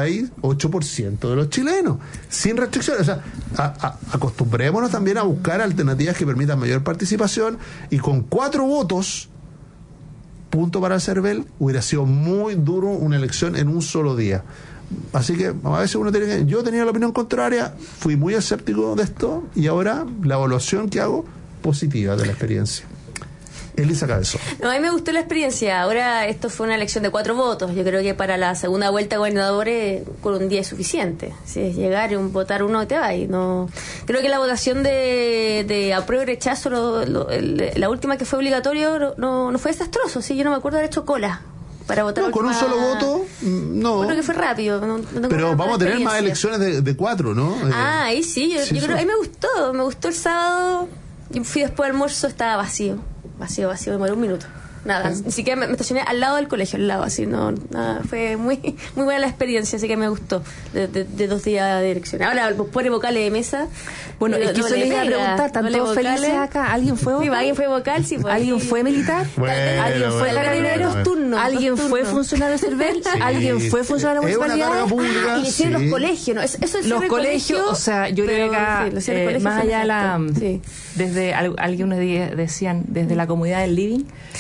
48% de los chilenos, sin restricciones. O sea, acostumbrémonos también a buscar alternativas que permitan mayor participación, y con 4 votos, punto para el CERVEL, hubiera sido muy duro una elección en un solo día. Así que a veces uno tiene que... Yo tenía la opinión contraria, fui muy escéptico de esto, y ahora la evaluación que hago, positiva de la experiencia. Elisa Cabezón. No, a mí me gustó la experiencia. Ahora esto fue una elección de 4 votos. Yo creo que para la segunda vuelta, gobernadores, con un día es suficiente. Si es llegar y votar uno, te va. Y no, creo que la votación de apruebo y rechazo, la última que fue obligatorio, no fue desastroso. ¿Sí? Yo no me acuerdo de haber hecho cola para votar. No, con un solo voto, no. Bueno, que fue rápido. Pero vamos a tener más elecciones de 4, ¿no? Ahí sí. Yo creo, a mí me gustó el sábado. Yo fui después del almuerzo, estaba vacío, me demoré 1 minuto. Nada, ni siquiera me estacioné al lado del colegio, al lado, así, nada, fue muy buena la experiencia, así que me gustó, de 2 días de elección. Ahora, pone vocales de mesa. Bueno, es que eso le iba a preguntar, ¿tanto felices acá? ¿Alguien fue vocal? Sí, alguien fue vocal, sí. ¿Alguien fue militar? ¿Alguien fue carabineros? ¿Alguien fue funcionario de CERVEL? ¿Alguien fue funcionario de la municipalidad? Y le hicieron los colegios, ¿no? Eso es los colegios, o sea, yo creo que acá, más allá desde, algunos decían, desde la comunidad del living,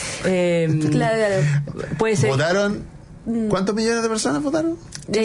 claro. Puede ser. ¿Votaron? ¿Cuántos millones de personas votaron?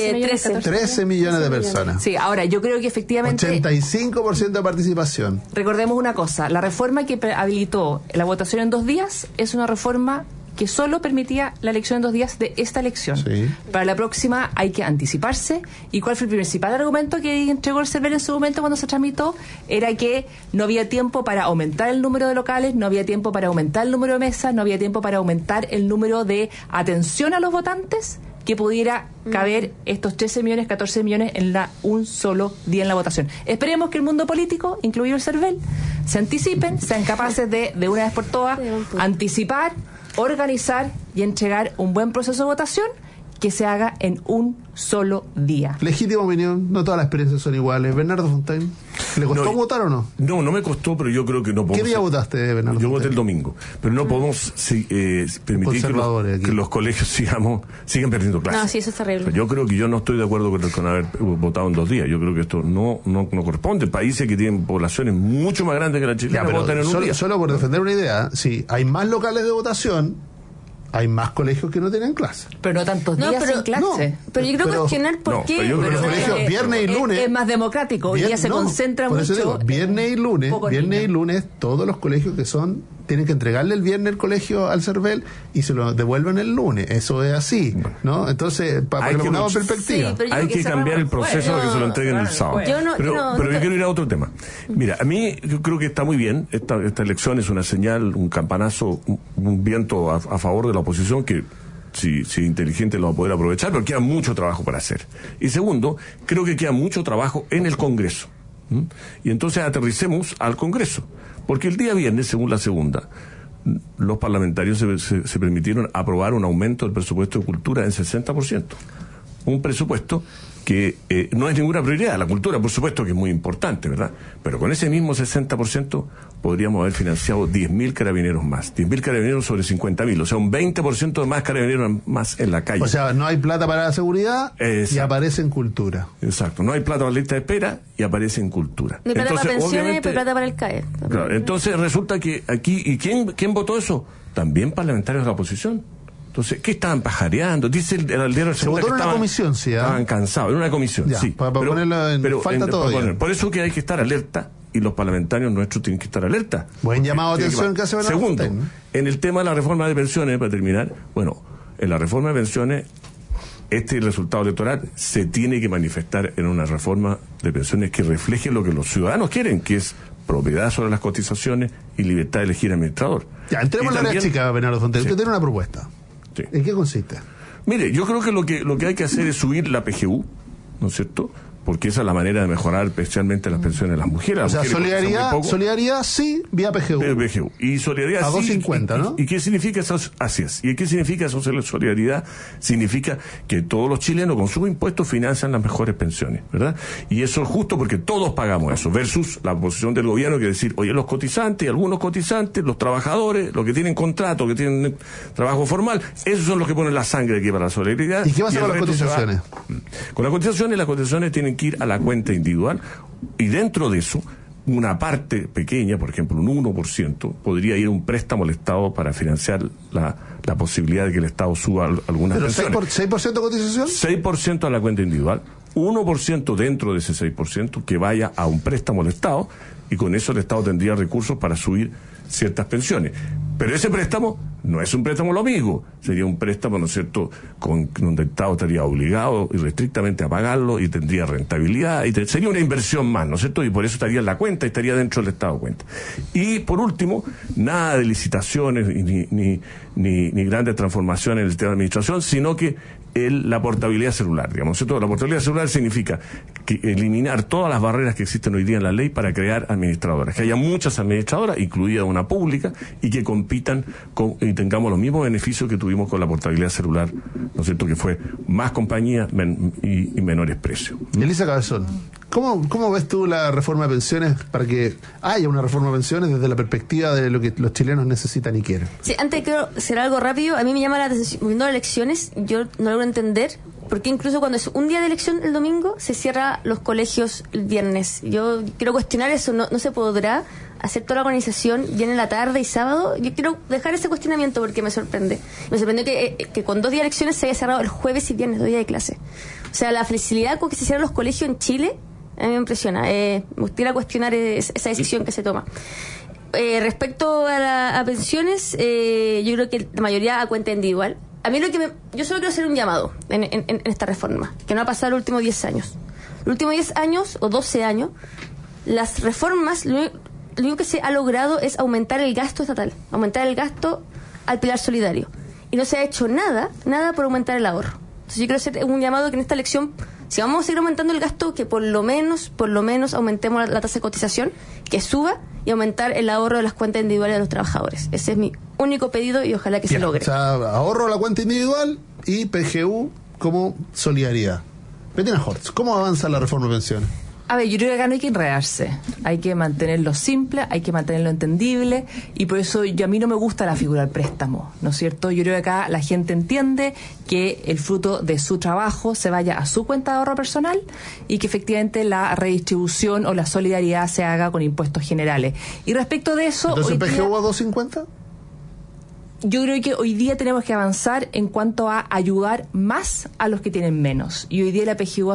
13 millones de personas. Sí, ahora yo creo que efectivamente 85% de participación. Recordemos una cosa, la reforma que habilitó la votación en 2 días es una reforma que solo permitía la elección en 2 días de esta elección. Sí. Para la próxima hay que anticiparse. ¿Y cuál fue el principal argumento que entregó el CERVEL en su momento cuando se tramitó? Era que no había tiempo para aumentar el número de locales, no había tiempo para aumentar el número de mesas, no había tiempo para aumentar el número de atención a los votantes, que pudiera caber estos 13 millones, 14 millones en un solo día en la votación. Esperemos que el mundo político, incluido el CERVEL, se anticipen, sean capaces de una vez por todas, anticipar, organizar y entregar un buen proceso de votación que se haga en un solo día. Legítima opinión, no todas las experiencias son iguales. Bernardo Fontaine, ¿le costó votar o no? No me costó, pero yo creo que no podemos... ¿Qué día votaste, Bernardo Yo Fontaine? voté el domingo, pero no podemos permitir que los colegios sigan perdiendo clases. No, sí, eso es terrible. Pero yo creo que yo no estoy de acuerdo con haber votado en 2 días. Yo creo que esto no corresponde. Países que tienen poblaciones mucho más grandes que la chilena votan en un día. Solo por defender una idea, si hay más locales de votación, hay más colegios que no tienen clase. Pero no tantos días sin clase. Pero yo quiero cuestionar por qué. Pero los colegios viernes y lunes es más democrático. Hoy día se concentra por mucho. Eso digo, viernes y lunes, todos los colegios que tienen que entregarle el viernes el colegio al CERVEL y se lo devuelven el lunes. Eso es así, ¿no? Entonces, para que lo pongamos en perspectiva. Sí, hay que cambiar el proceso de que se lo entreguen el sábado. Pero yo quiero ir a otro tema. Mira, a mí yo creo que está muy bien. Esta elección es una señal, un campanazo, un viento a favor de la oposición que si inteligente lo va a poder aprovechar, pero queda mucho trabajo para hacer. Y segundo, creo que queda mucho trabajo en el Congreso. Y entonces aterricemos al Congreso. Porque el día viernes, según la segunda, los parlamentarios se permitieron aprobar un aumento del presupuesto de cultura en 60%. Un presupuesto que no es ninguna prioridad. La cultura, por supuesto, que es muy importante, ¿verdad? Pero con ese mismo 60% podríamos haber financiado 10.000 carabineros más. 10.000 carabineros sobre 50.000. O sea, un 20% de más carabineros más en la calle. O sea, no hay plata para la seguridad y aparece en cultura. Exacto. No hay plata para la lista de espera y aparece en cultura. No hay plata para pensiones, pero plata para el CAE. Claro, entonces resulta que aquí... ¿Y quién votó eso? También parlamentarios de la oposición. Entonces, ¿qué estaban pajareando? Dice el diario se votó en una comisión, sí. Estaban cansados, en una comisión, ya, sí. Para ponerlo falta todo. Por eso que hay que estar alerta y los parlamentarios nuestros tienen que estar alerta. Buen llamado de atención que hace Segundo, en el tema de la reforma de pensiones, para terminar, bueno, en la reforma de pensiones, este resultado electoral se tiene que manifestar en una reforma de pensiones que refleje lo que los ciudadanos quieren, que es propiedad sobre las cotizaciones y libertad de elegir administrador. Ya, entremos en la área chica, Bernardo Fontero. Usted tiene una propuesta. Sí. ¿En qué consiste? Mire, yo creo que lo que hay que hacer es subir la PGU, ¿no es cierto? Porque esa es la manera de mejorar especialmente las pensiones de las mujeres. O sea, solidaridad sí, vía PGU. PGU. Y solidaridad a sí. 2.50, ¿no? ¿Y qué significa eso? Así es. ¿Y qué significa eso? Solidaridad significa que todos los chilenos con sus impuestos financian las mejores pensiones, ¿verdad? Y eso es justo porque todos pagamos eso, versus la posición del gobierno que decir, oye, los cotizantes, algunos cotizantes, los trabajadores, los que tienen contrato, que tienen trabajo formal, esos son los que ponen la sangre aquí para la solidaridad. ¿Y qué pasa con las cotizaciones? Con las cotizaciones tienen que ir a la cuenta individual y dentro de eso una parte pequeña, por ejemplo un 1%, podría ir a un préstamo al Estado para financiar la posibilidad de que el Estado suba algunas pensiones. ¿6% de cotización? 6% a la cuenta individual, 1% dentro de ese 6% que vaya a un préstamo al Estado y con eso el Estado tendría recursos para subir ciertas pensiones. Pero ese préstamo no es un préstamo lo mismo, sería un préstamo, ¿no es cierto?, donde el Estado estaría obligado irrestrictamente a pagarlo y tendría rentabilidad, y sería una inversión más, ¿no es cierto?, y por eso estaría en la cuenta y estaría dentro del Estado de cuenta. Y por último, nada de licitaciones ni grandes transformaciones en el sistema de administración, sino que la portabilidad celular, digamos, ¿cierto? La portabilidad celular significa que eliminar todas las barreras que existen hoy día en la ley para crear administradoras, que haya muchas administradoras, incluida una pública, y que compitan y tengamos los mismos beneficios que tuvimos con la portabilidad celular, ¿no es cierto?, que fue más compañía y menores precios. Elisa Cabezón, ¿cómo ves tú la reforma de pensiones para que haya una reforma de pensiones desde la perspectiva de lo que los chilenos necesitan y quieren? Sí, antes quiero hacer algo rápido. A mí me llama la atención, viendo las elecciones, yo no logro entender por qué incluso cuando es un día de elección el domingo se cierra los colegios el viernes. Yo quiero cuestionar eso, no se podrá hacer toda la organización ya en la tarde y sábado. Yo quiero dejar ese cuestionamiento porque me sorprende. Me sorprendió que con 2 días de elecciones se haya cerrado el jueves y viernes, 2 días de clase. O sea, la flexibilidad con que se cierran los colegios en Chile a mí me impresiona. Me gustaría cuestionar esa decisión que se toma. Respecto a pensiones, yo creo que la mayoría a cuenta individual. A mí yo solo quiero hacer un llamado en esta reforma, que no ha pasado los últimos 10 años. Los últimos 10 años o 12 años, las reformas, lo único que se ha logrado es aumentar el gasto estatal, aumentar el gasto al pilar solidario. Y no se ha hecho nada por aumentar el ahorro. Entonces yo quiero hacer un llamado que en esta elección, si vamos a seguir aumentando el gasto, que por lo menos aumentemos la tasa de cotización, que suba, y aumentar el ahorro de las cuentas individuales de los trabajadores. Ese es mi único pedido y ojalá que se logre. O sea, ahorro a la cuenta individual y PGU como solidaridad. Bettina Hortz, ¿cómo avanza la reforma de pensiones? A ver, yo creo que acá no hay que enredarse, hay que mantenerlo simple, hay que mantenerlo entendible, y por eso a mí no me gusta la figura del préstamo, ¿no es cierto? Yo creo que acá la gente entiende que el fruto de su trabajo se vaya a su cuenta de ahorro personal y que efectivamente la redistribución o la solidaridad se haga con impuestos generales. Y respecto de eso... ¿Entonces PGU a 2.50? yo creo que hoy día tenemos que avanzar en cuanto a ayudar más a los que tienen menos. Y hoy día la PGU a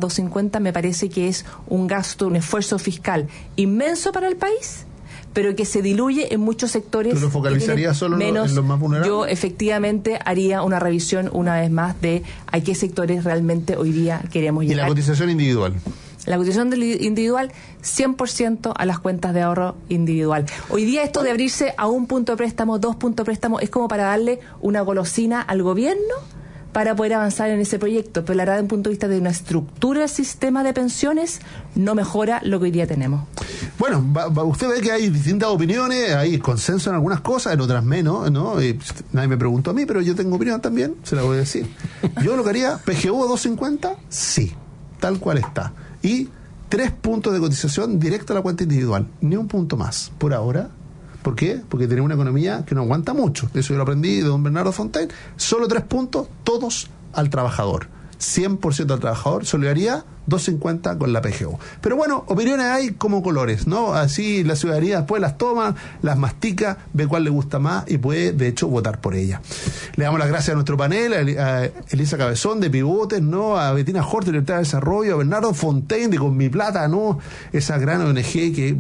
250 me parece que es un gasto, un esfuerzo fiscal inmenso para el país, pero que se diluye en muchos sectores. ¿Tú lo focalizarías solo menos, en los más vulnerables? Yo efectivamente haría una revisión una vez más de a qué sectores realmente hoy día queremos llegar. ¿Y la cotización individual? La cotización individual, 100% a las cuentas de ahorro individual. Hoy día esto de abrirse a 1 punto de préstamo, 2 puntos de préstamo, es como para darle una golosina al gobierno para poder avanzar en ese proyecto. Pero la verdad, desde un punto de vista de una estructura del sistema de pensiones, no mejora lo que hoy día tenemos. Bueno, usted ve que hay distintas opiniones, hay consenso en algunas cosas, en otras menos, ¿no? Nadie me preguntó a mí, pero yo tengo opinión también, se la voy a decir. Yo lo que haría, PGU a 250, sí, tal cual está. Y 3 puntos de cotización directa a la cuenta individual, ni un punto más, por ahora. ¿Por qué? Porque tenemos una economía que no aguanta mucho. Eso yo lo aprendí de don Bernardo Fontaine. Solo 3 puntos, todos al trabajador. 100% al trabajador, solidaridad, 250 con la PGU. Pero bueno, opiniones hay como colores, ¿no? Así la ciudadanía después las toma, las mastica, ve cuál le gusta más y puede, de hecho, votar por ella. Le damos las gracias a nuestro panel, a Elisa Cabezón de Pivotes, ¿no? A Bettina Hort de Libertad de Desarrollo, a Bernardo Fontaine de Con Mi Plata, ¿no? Esa gran ONG que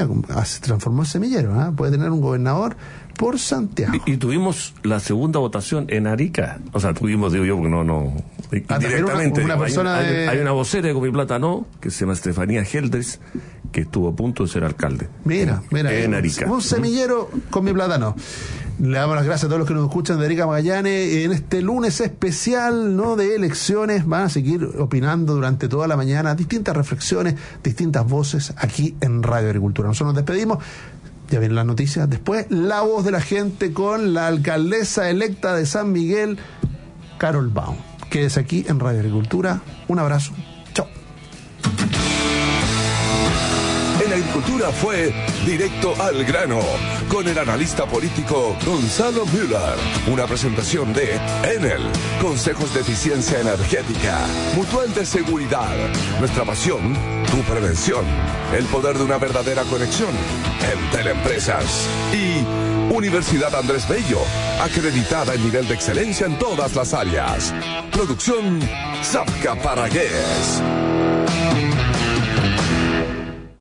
se transformó en semillero, ¿eh? Puede tener un gobernador por Santiago. Y tuvimos la segunda votación en Arica. O sea, tuvimos, digo yo, porque no directamente. Una persona hay una vocera de Con Mi Plata, ¿no? Que se llama Estefanía Geldres, que estuvo a punto de ser alcalde. Mira, en Arica. Un semillero Con Mi Plata, no. Le damos las gracias a todos los que nos escuchan de Arica Magallanes en este lunes especial, ¿no? De elecciones. Van a seguir opinando durante toda la mañana, distintas reflexiones, distintas voces aquí en Radio Agricultura. Nosotros nos despedimos. Ya vienen las noticias. Después, la voz de la gente con la alcaldesa electa de San Miguel, Carol Baum. Quédese aquí en Radio Agricultura. Un abrazo. Chao. En Agricultura fue Directo al Grano, con el analista político Gonzalo Müller. Una presentación de Enel, Consejos de Eficiencia Energética, Mutual de Seguridad, nuestra pasión, tu prevención, el poder de una verdadera conexión, en Teleempresas. Y Universidad Andrés Bello, acreditada en nivel de excelencia en todas las áreas. Producción Zapca Paragués.